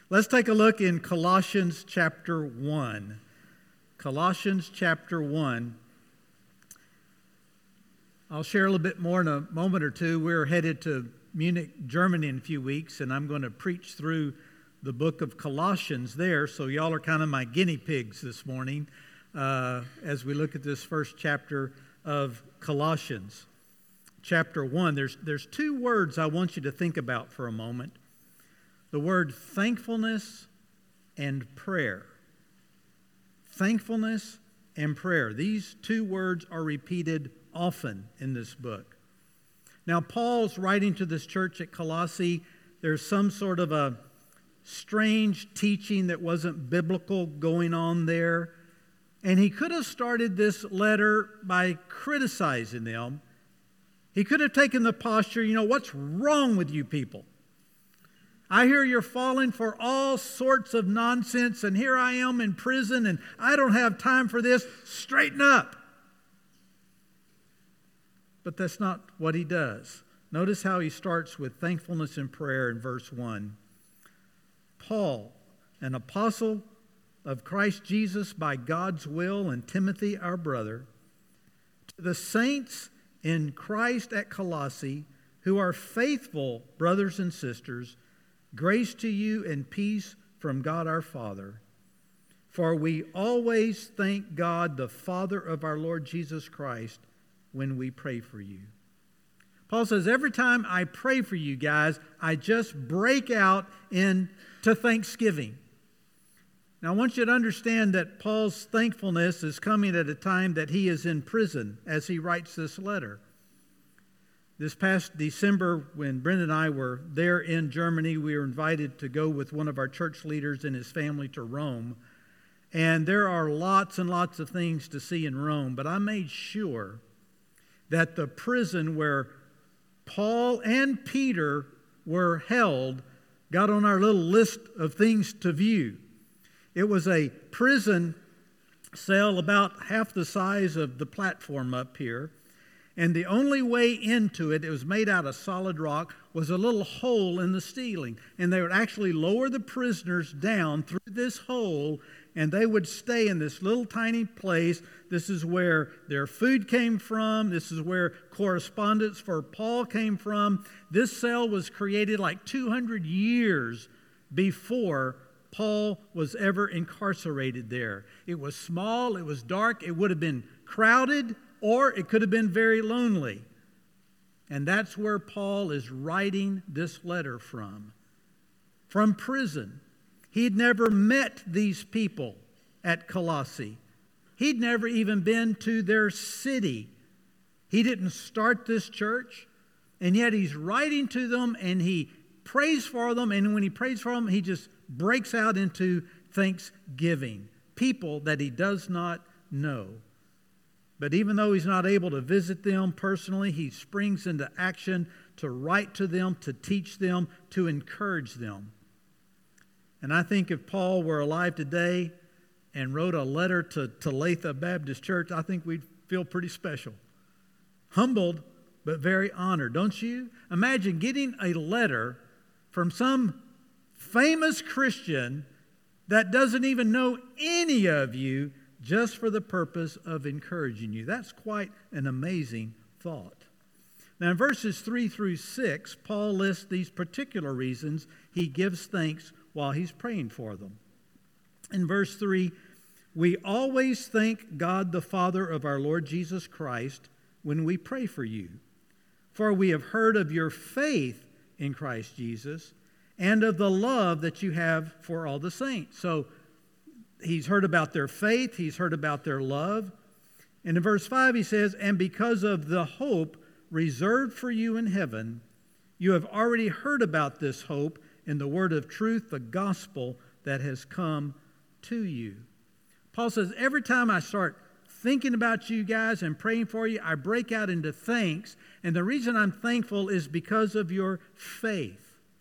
Let's take a look in Colossians chapter 1. Colossians chapter 1. I'll share a little bit more in a moment or two. We're headed to Munich, Germany in a few weeks, and I'm going to preach through the book of Colossians there. So y'all are kind of my guinea pigs this morning as we look at this first chapter of Colossians. Chapter 1. There's two words I want you to think about for a moment. The word thankfulness and prayer. Thankfulness and prayer. These two words are repeated often in this book. Now, Paul's writing to this church at Colossae. There's some sort of a strange teaching that wasn't biblical going on there. And he could have started this letter by criticizing them. He could have taken the posture, what's wrong with you people? I hear you're falling for all sorts of nonsense, and here I am in prison, and I don't have time for this. Straighten up. But that's not what he does. Notice how he starts with thankfulness and prayer in verse 1. Paul, an apostle of Christ Jesus by God's will, and Timothy, our brother, to the saints in Christ at Colossae, who are faithful brothers and sisters, grace to you and peace from God our Father. For we always thank God, the Father of our Lord Jesus Christ, when we pray for you. Paul says, every time I pray for you guys, I just break out into thanksgiving. Now, I want you to understand that Paul's thankfulness is coming at a time that he is in prison as he writes this letter. This past December, when Brenda and I were there in Germany, we were invited to go with one of our church leaders and his family to Rome. And there are lots and lots of things to see in Rome, but I made sure that the prison where Paul and Peter were held got on our little list of things to view. It was a prison cell about half the size of the platform up here. And the only way into it, it was made out of solid rock, was a little hole in the ceiling. And they would actually lower the prisoners down through this hole, and they would stay in this little tiny place. This is where their food came from. This is where correspondence for Paul came from. This cell was created like 200 years before Paul was ever incarcerated there. It was small, it was dark, it would have been crowded, or it could have been very lonely. And that's where Paul is writing this letter from prison. He'd never met these people at Colossae. He'd never even been to their city. He didn't start this church, and yet he's writing to them, and he prays for them, and when he prays for them, he just breaks out into thanksgiving. People that he does not know. But even though he's not able to visit them personally, he springs into action to write to them, to teach them, to encourage them. And I think if Paul were alive today and wrote a letter to Talitha Baptist Church, I think we'd feel pretty special. Humbled, but very honored, don't you? Imagine getting a letter from some famous Christian that doesn't even know any of you, just for the purpose of encouraging you. That's quite an amazing thought. Now, in verses 3 through 6, Paul lists these particular reasons he gives thanks while he's praying for them. In verse 3, we always thank God the Father of our Lord Jesus Christ when we pray for you. For we have heard of your faith in Christ Jesus and of the love that you have for all the saints. So, he's heard about their faith. He's heard about their love. And in verse 5 he says, and because of the hope reserved for you in heaven, you have already heard about this hope in the word of truth, the gospel that has come to you. Paul says, every time I start thinking about you guys and praying for you, I break out into thanks. And the reason I'm thankful is because of your faith.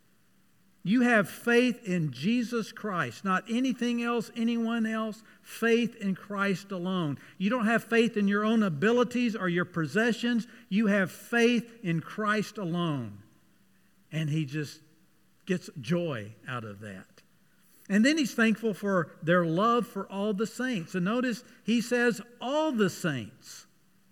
You have faith in Jesus Christ, not anything else, anyone else. Faith in Christ alone. You don't have faith in your own abilities or your possessions. You have faith in Christ alone. And he just gets joy out of that. And then he's thankful for their love for all the saints. And notice he says all the saints,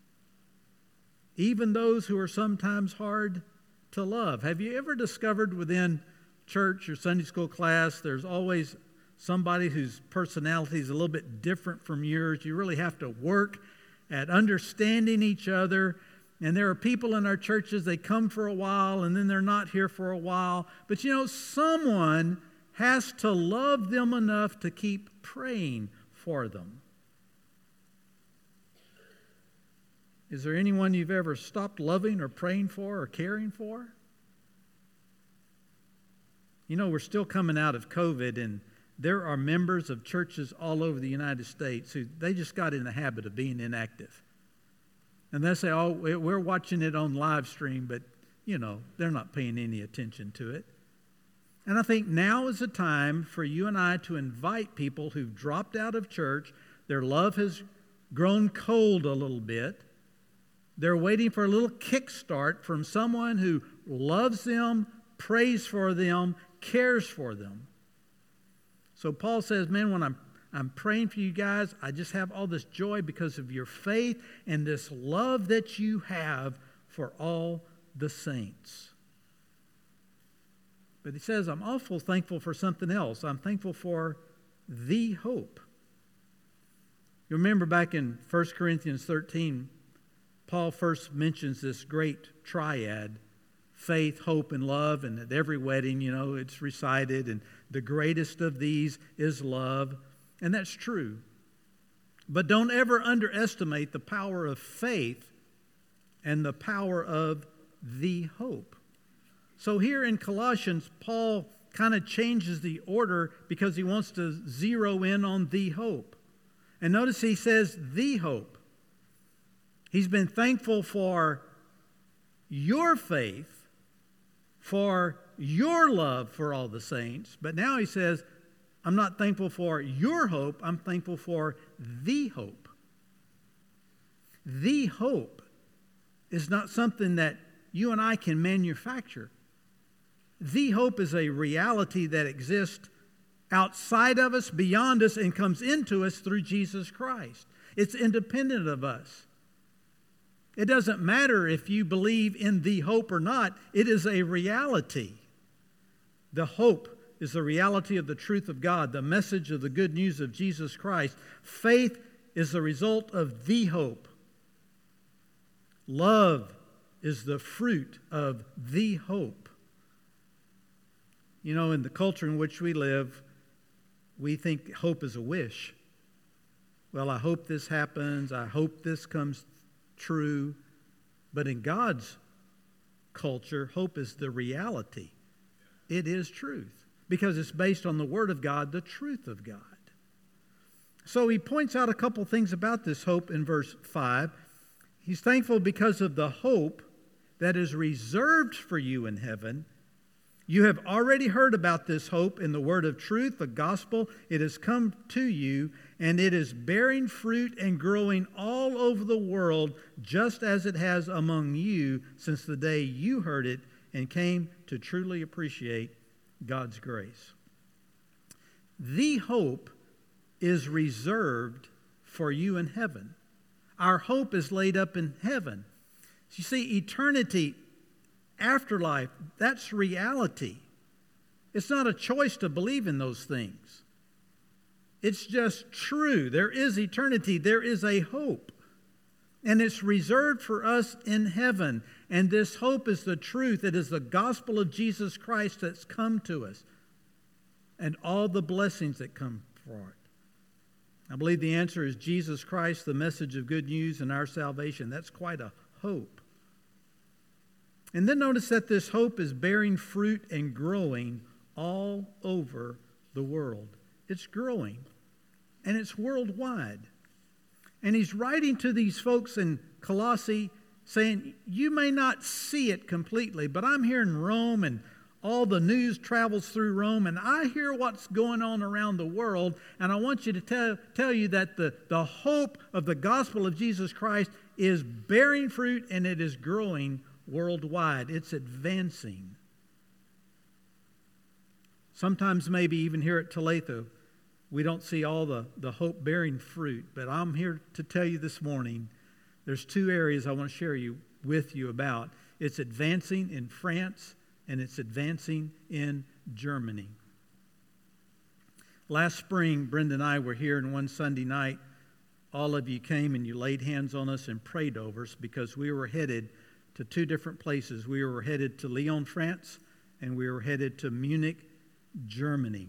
even those who are sometimes hard to love. Have you ever discovered within church or Sunday school class there's always somebody whose personality is a little bit different from yours? You really have to work at understanding each other. And there are people in our churches, they come for a while and then they're not here for a while. But you know, someone has to love them enough to keep praying for them. Is there anyone you've ever stopped loving or praying for or caring for? You know, we're still coming out of COVID, and there are members of churches all over the United States who they just got in the habit of being inactive. And they say, oh, we're watching it on live stream, but, you know, they're not paying any attention to it. And I think now is the time for you and I to invite people who've dropped out of church. Their love has grown cold a little bit. They're waiting for a little kickstart from someone who loves them, prays for them, cares for them. So Paul says, man, when I'm praying for you guys, I just have all this joy because of your faith and this love that you have for all the saints. But he says, I'm awful thankful for something else. I'm thankful for the hope. You remember back in 1 Corinthians 13, Paul first mentions this great triad, faith, hope, and love. And at every wedding, you know, it's recited. And the greatest of these is love. And that's true. But don't ever underestimate the power of faith and the power of the hope. So here in Colossians, Paul kind of changes the order because he wants to zero in on the hope. And notice he says the hope. He's been thankful for your faith, for your love for all the saints. But now he says, I'm not thankful for your hope, I'm thankful for the hope. The hope is not something that you and I can manufacture. The hope is a reality that exists outside of us, beyond us, and comes into us through Jesus Christ. It's independent of us. It doesn't matter if you believe in the hope or not. It is a reality. The hope is the reality of the truth of God, the message of the good news of Jesus Christ. Faith is the result of the hope. Love is the fruit of the hope. You know, in the culture in which we live, we think hope is a wish. Well, I hope this happens. I hope this comes true. But in God's culture, hope is the reality. It is truth because it's based on the Word of God, the truth of God. So he points out a couple things about this hope in verse 5. He's thankful because of the hope that is reserved for you in heaven. You have already heard about this hope in the word of truth, the gospel. It has come to you, and it is bearing fruit and growing all over the world, just as it has among you since the day you heard it and came to truly appreciate God's grace. The hope is reserved for you in heaven. Our hope is laid up in heaven. You see, eternity, afterlife, that's reality. It's not a choice to believe in those things. It's just true. There is eternity. There is a hope. And it's reserved for us in heaven. And this hope is the truth. It is the gospel of Jesus Christ that's come to us. And all the blessings that come for it. I believe the answer is Jesus Christ, the message of good news and our salvation. That's quite a hope. And then notice that this hope is bearing fruit and growing all over the world. It's growing, and it's worldwide. And he's writing to these folks in Colossae saying, you may not see it completely, but I'm here in Rome, and all the news travels through Rome, and I hear what's going on around the world, and I want you to tell you that the hope of the gospel of Jesus Christ is bearing fruit, and it is growing worldwide. It's advancing. Sometimes maybe even here at Talitha, we don't see all the hope-bearing fruit. But I'm here to tell you this morning, there's two areas I want to share with you about. It's advancing in France and it's advancing in Germany. Last spring, Brenda and I were here, and one Sunday night, all of you came and you laid hands on us and prayed over us because we were headed to two different places. We were headed to Lyon, France, and we were headed to Munich, Germany.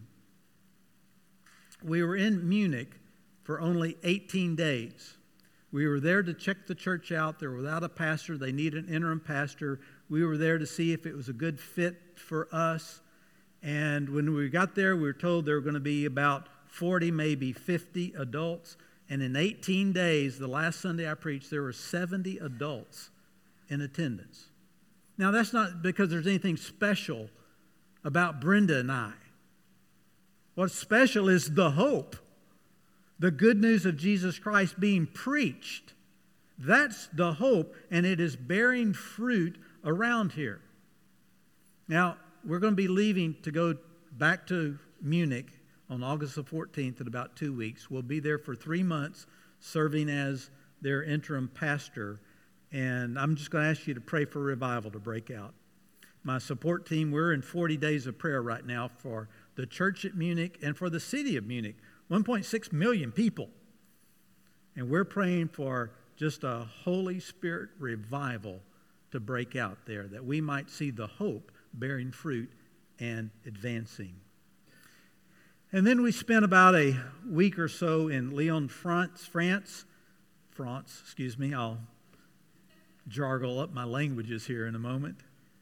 We were in Munich for only 18 days. We were there to check the church out. They're without a pastor. They need an interim pastor. We were there to see if it was a good fit for us. And when we got there, we were told there were going to be about 40, maybe 50 adults. And in 18 days, the last Sunday I preached, there were 70 adults in attendance. Now, that's not because there's anything special about Brenda and I. What's special is the hope, the good news of Jesus Christ being preached. That's the hope, and it is bearing fruit around here. Now, we're going to be leaving to go back to Munich on August the 14th in about 2 weeks. We'll be there for 3 months serving as their interim pastor. And I'm just going to ask you to pray for revival to break out. My support team, we're in 40 days of prayer right now for the church at Munich and for the city of Munich. 1.6 million people. And we're praying for just a Holy Spirit revival to break out there, that we might see the hope bearing fruit and advancing. And then we spent about a week or so in Lyon, France. I'll jargle up my languages here in a moment.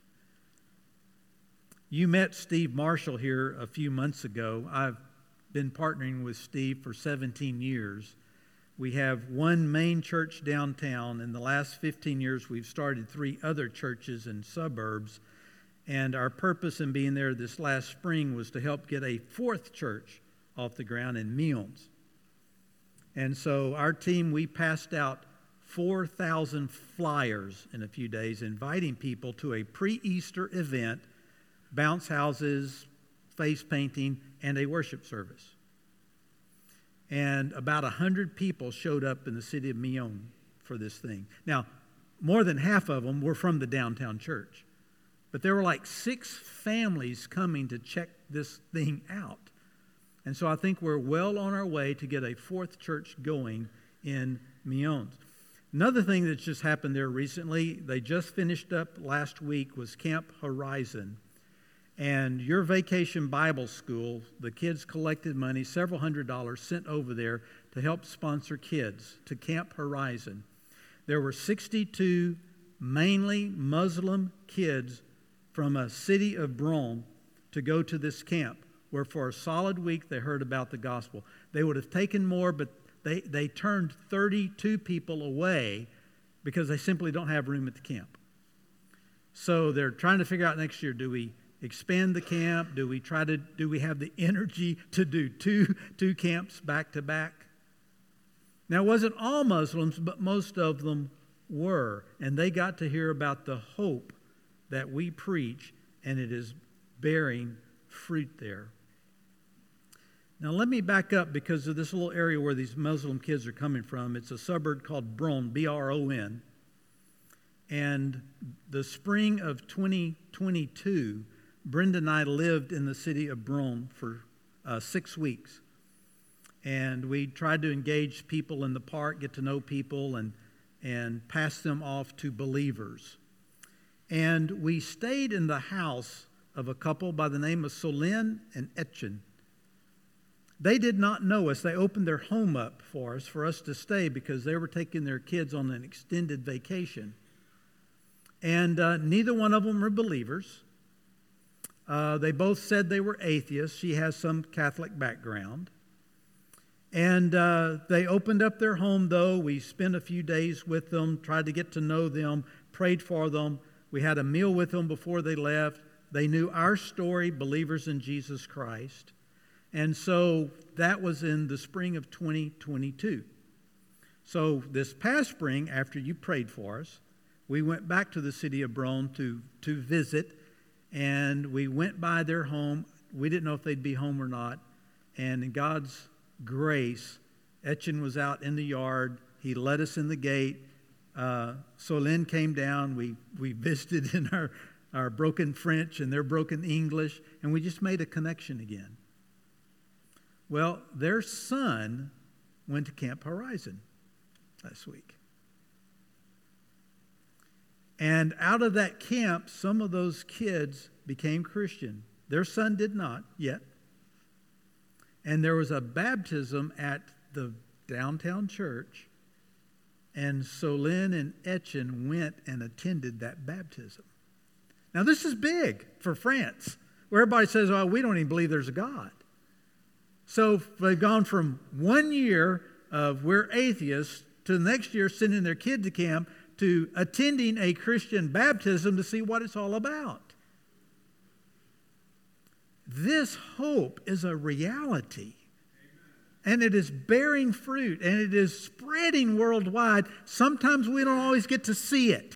You met Steve Marshall here a few months ago. I've been partnering with Steve for 17 years. We have one main church downtown. In the last 15 years, we've started 3 other churches in suburbs. And our purpose in being there this last spring was to help get a 4th church off the ground in Meons. And so our team, we passed out 4,000 flyers in a few days, inviting people to a pre-Easter event, bounce houses, face painting, and a worship service. And about 100 people showed up in the city of Meons for this thing. Now, more than half of them were from the downtown church. But there were like 6 families coming to check this thing out. And so I think we're well on our way to get a 4th church going in Meons. Another thing that's just happened there recently, they just finished up last week, was Camp Horizon. And your vacation Bible school, the kids collected money, several $100s sent over there to help sponsor kids to Camp Horizon. There were 62 mainly Muslim kids from a city of Bron to go to this camp, where for a solid week they heard about the gospel. They would have taken more, but they turned 32 people away because they simply don't have room at the camp. So they're trying to figure out next year, do we expand the camp? Do we have the energy to do two camps back to back? Now, it wasn't all Muslims, but most of them were. And they got to hear about the hope that we preach, and it is bearing fruit there. Now, let me back up because of this little area where these Muslim kids are coming from. It's a suburb called Bron, B-R-O-N. And the spring of 2022, Brenda and I lived in the city of Bron for 6 weeks. And we tried to engage people in the park, get to know people, and pass them off to believers. And we stayed in the house of a couple by the name of Solène and Etienne. They did not know us. They opened their home up for us to stay because they were taking their kids on an extended vacation. And neither one of them were believers. They both said they were atheists. She has some Catholic background. And they opened up their home, though. We spent a few days with them, tried to get to know them, prayed for them. We had a meal with them before they left. They knew our story, believers in Jesus Christ. And so that was in the spring of 2022. So this past spring, after you prayed for us, we went back to the city of Bron to visit, and we went by their home. we didn't know if they'd be home or not. And in God's grace, Etchen was out in the yard. He let us in the gate. Solène came down. We visited in our broken French and their broken English, and we just made a connection again. Well, their son went to Camp Horizon last week. And out of that camp, some of those kids became Christian. Their son did not yet. And there was a baptism at the downtown church, and Solène and Etchen went and attended that baptism. Now, this is big for France, where everybody says, oh, we don't even believe there's a God. So they've gone from 1 year of we're atheists to the next year sending their kid to camp to attending a Christian baptism to see what it's all about. This hope is a reality. And it is bearing fruit, and it is spreading worldwide. Sometimes we don't always get to see it,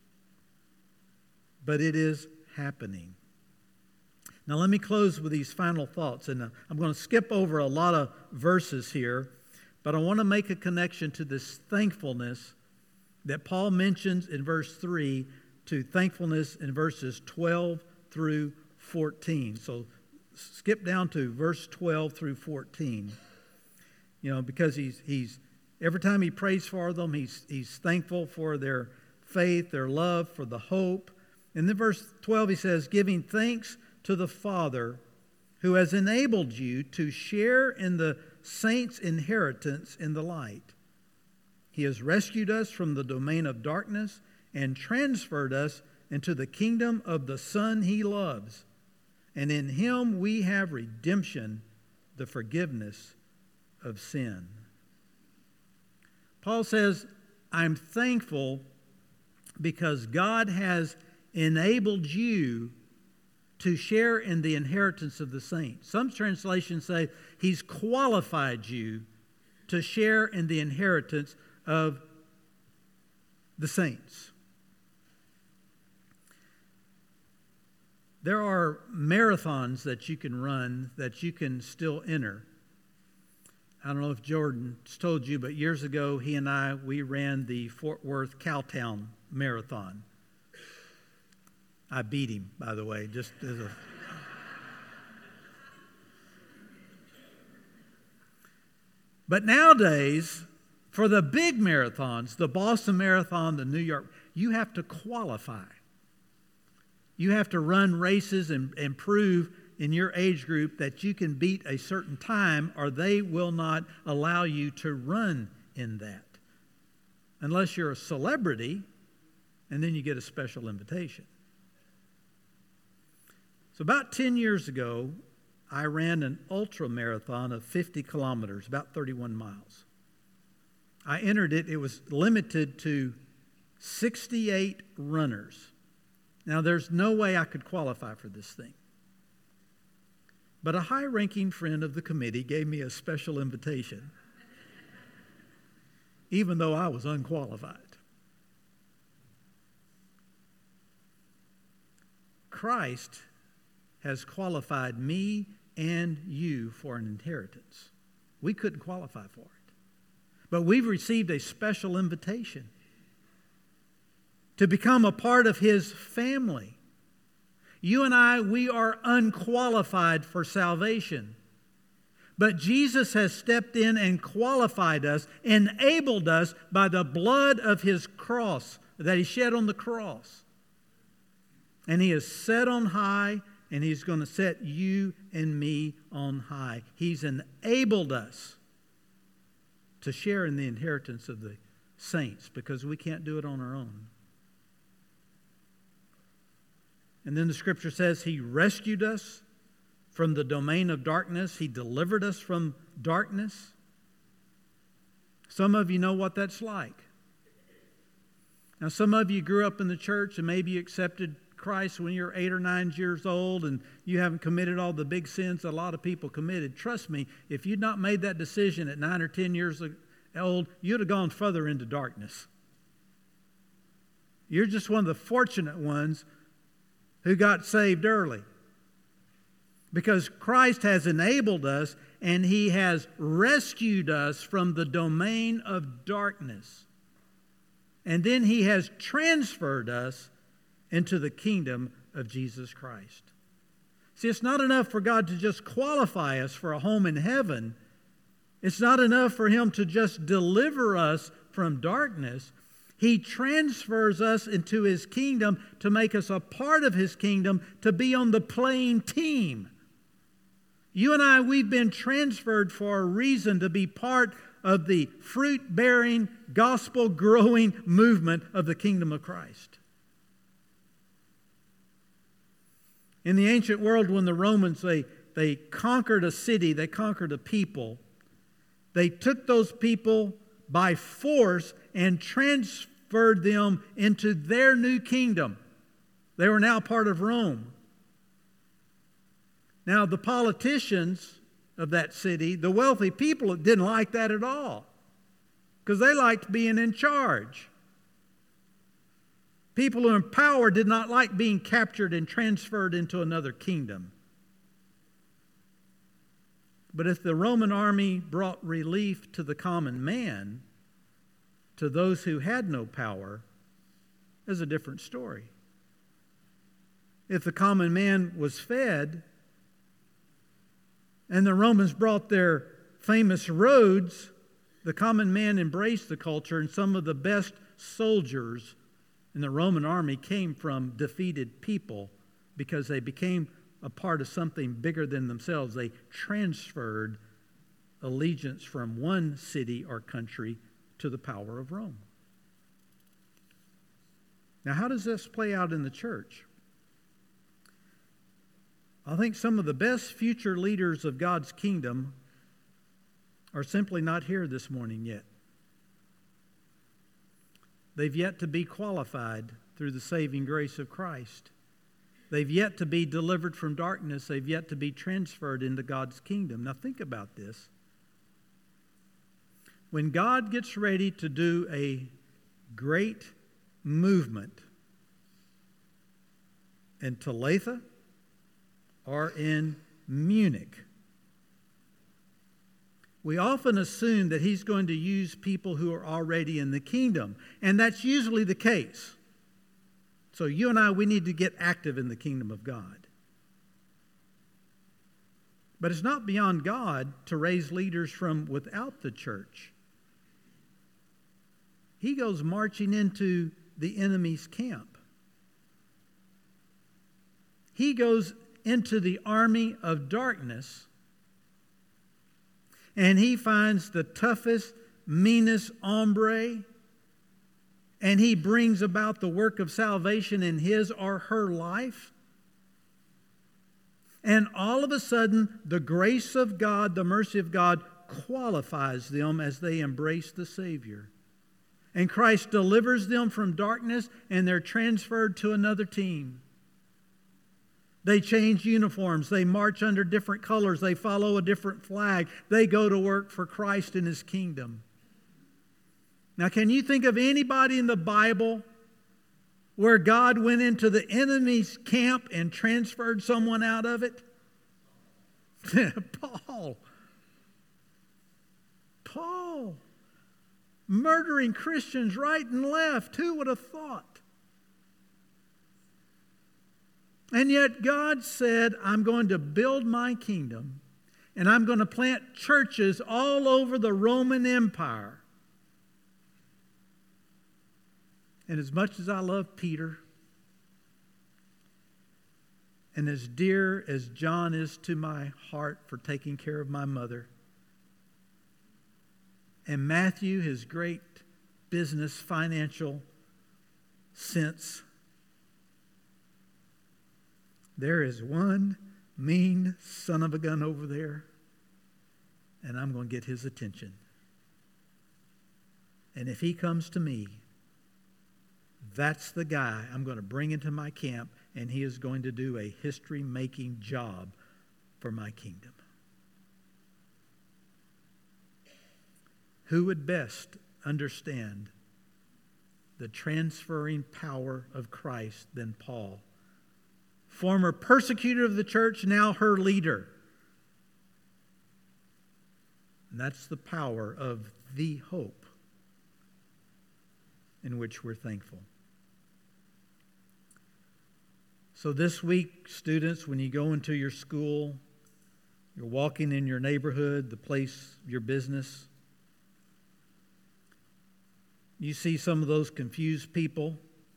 but it is happening. Now let me close with these final thoughts, and I'm going to skip over a lot of verses here, but I want to make a connection to this thankfulness that Paul mentions in verse 3 to thankfulness in verses 12 through 14. So skip down to verse 12 through 14. You know, because he's every time he prays for them, he's thankful for their faith, their love, for the hope. And then verse 12 he says, giving thanks to the Father who has enabled you to share in the saints' inheritance in the light. He has rescued us from the domain of darkness and transferred us into the kingdom of the Son he loves. And in him we have redemption, the forgiveness of sin. Paul says, I'm thankful because God has enabled you to share in the inheritance of the saints. Some translations say he's qualified you to share in the inheritance of the saints. There are marathons that you can run that you can still enter. I don't know if Jordan's told you, but years ago, he and we ran the Fort Worth Cowtown Marathon. I beat him, by the way, just as a... But nowadays, for the big marathons, the Boston Marathon, the New York, you have to qualify. You have to run races and prove in your age group that you can beat a certain time, or they will not allow you to run in that. Unless you're a celebrity, and then you get a special invitation. So about 10 years ago, I ran an ultra marathon of 50 kilometers, about 31 miles. I entered it. It was limited to 68 runners. Now, there's no way I could qualify for this thing. But a high-ranking friend of the committee gave me a special invitation, even though I was unqualified. Christ has qualified me and you for an inheritance. We couldn't qualify for it. But we've received a special invitation to become a part of His family. You and I, we are unqualified for salvation. But Jesus has stepped in and qualified us, enabled us by the blood of His cross that He shed on the cross. And He is set on high, and He's going to set you and me on high. He's enabled us to share in the inheritance of the saints because we can't do it on our own. And then the Scripture says He rescued us from the domain of darkness. He delivered us from darkness. Some of you know what that's like. Now, some of you grew up in the church and maybe you accepted Christ when you're 8 or 9 years old and you haven't committed all the big sins that a lot of people committed. Trust me, if you'd not made that decision at 9 or 10 years old, you'd have gone further into darkness. You're just one of the fortunate ones who got saved early. Because Christ has enabled us and He has rescued us from the domain of darkness. And then He has transferred us into the kingdom of Jesus Christ. See, it's not enough for God to just qualify us for a home in heaven. It's not enough for Him to just deliver us from darkness. He transfers us into His kingdom to make us a part of His kingdom, to be on the playing team. You and I, we've been transferred for a reason, to be part of the fruit-bearing, gospel-growing movement of the kingdom of Christ. In the ancient world, when the Romans, they conquered a city, they conquered a people, they took those people by force and transferred them into their new kingdom. They were now part of Rome. Now, the politicians of that city, the wealthy people, didn't like that at all, because they liked being in charge. People who are in power did not like being captured and transferred into another kingdom. But if the Roman army brought relief to the common man, to those who had no power, is a different story. If the common man was fed, and the Romans brought their famous roads, the common man embraced the culture, and some of the best soldiers in the Roman army came from defeated people because they became a part of something bigger than themselves. They transferred allegiance from one city or country to the power of Rome. Now, how does this play out in the church? I think some of the best future leaders of God's kingdom are simply not here this morning yet. They've yet to be qualified through the saving grace of Christ. They've yet to be delivered from darkness. They've yet to be transferred into God's kingdom. Now think about this. When God gets ready to do a great movement in Talitha or in Munich, we often assume that He's going to use people who are already in the kingdom. And that's usually the case. So you and I, we need to get active in the kingdom of God. But it's not beyond God to raise leaders from without the church. He goes marching into the enemy's camp. He goes into the army of darkness, and he finds the toughest, meanest hombre, and he brings about the work of salvation in his or her life. And all of a sudden, the grace of God, the mercy of God, qualifies them as they embrace the Savior. And Christ delivers them from darkness, and they're transferred to another team. They change uniforms. They march under different colors. They follow a different flag. They go to work for Christ and His kingdom. Now, can you think of anybody in the Bible where God went into the enemy's camp and transferred someone out of it? Paul. Murdering Christians right and left. Who would have thought? And yet God said, I'm going to build my kingdom, and I'm going to plant churches all over the Roman Empire. And as much as I love Peter, and as dear as John is to my heart for taking care of my mother, and Matthew, his great business, financial sense, there is one mean son of a gun over there, and I'm going to get his attention. And if he comes to me, that's the guy I'm going to bring into my camp, and he is going to do a history-making job for my kingdom. Who would best understand the transferring power of Christ than Paul, former persecutor of the church, now her leader. And that's the power of the hope in which we're thankful. So this week, students, when you go into your school, you're walking in your neighborhood, the place, your business, you see some of those confused people.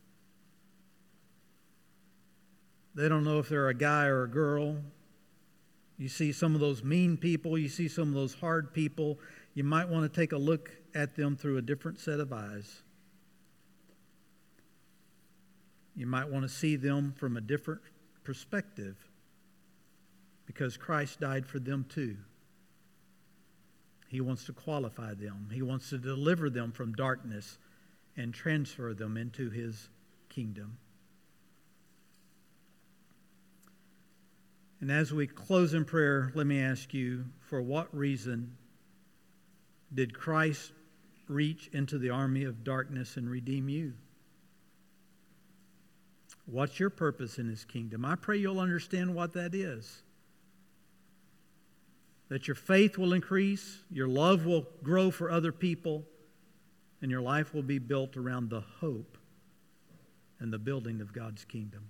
They don't know if they're a guy or a girl. You see some of those mean people. You see some of those hard people. You might want to take a look at them through a different set of eyes. You might want to see them from a different perspective because Christ died for them too. He wants to qualify them. He wants to deliver them from darkness and transfer them into His kingdom. And as we close in prayer, let me ask you, for what reason did Christ reach into the army of darkness and redeem you? What's your purpose in His kingdom? I pray you'll understand what that is. That your faith will increase, your love will grow for other people, and your life will be built around the hope and the building of God's kingdom.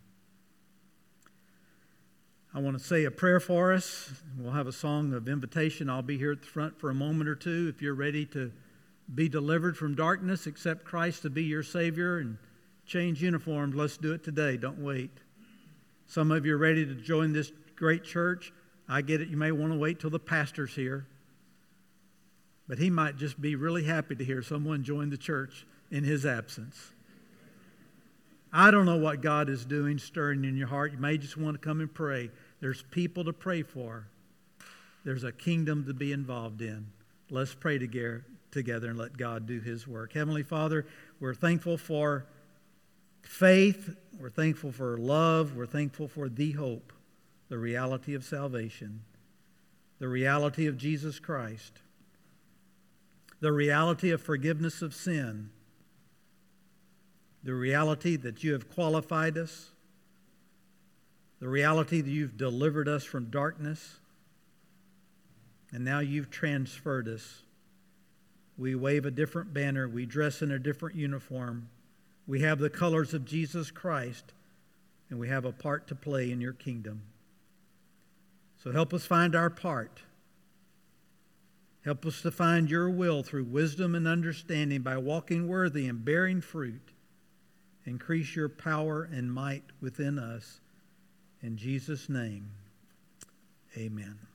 I want to say a prayer for us. We'll have a song of invitation. I'll be here at the front for a moment or two. If you're ready to be delivered from darkness, accept Christ to be your Savior, and change uniforms, let's do it today. Don't wait. Some of you are ready to join this great church. I get it. You may want to wait till the pastor's here. But he might just be really happy to hear someone join the church in his absence. I don't know what God is doing, stirring in your heart. You may just want to come and pray. There's people to pray for. There's a kingdom to be involved in. Let's pray together and let God do His work. Heavenly Father, we're thankful for faith. We're thankful for love. We're thankful for the hope, the reality of salvation, the reality of Jesus Christ, the reality of forgiveness of sin, the reality that you have qualified us, the reality that you've delivered us from darkness, and now you've transferred us. We wave a different banner. We dress in a different uniform. We have the colors of Jesus Christ, and we have a part to play in your kingdom. So help us find our part. Help us to find your will through wisdom and understanding by walking worthy and bearing fruit. Increase your power and might within us. In Jesus' name, amen.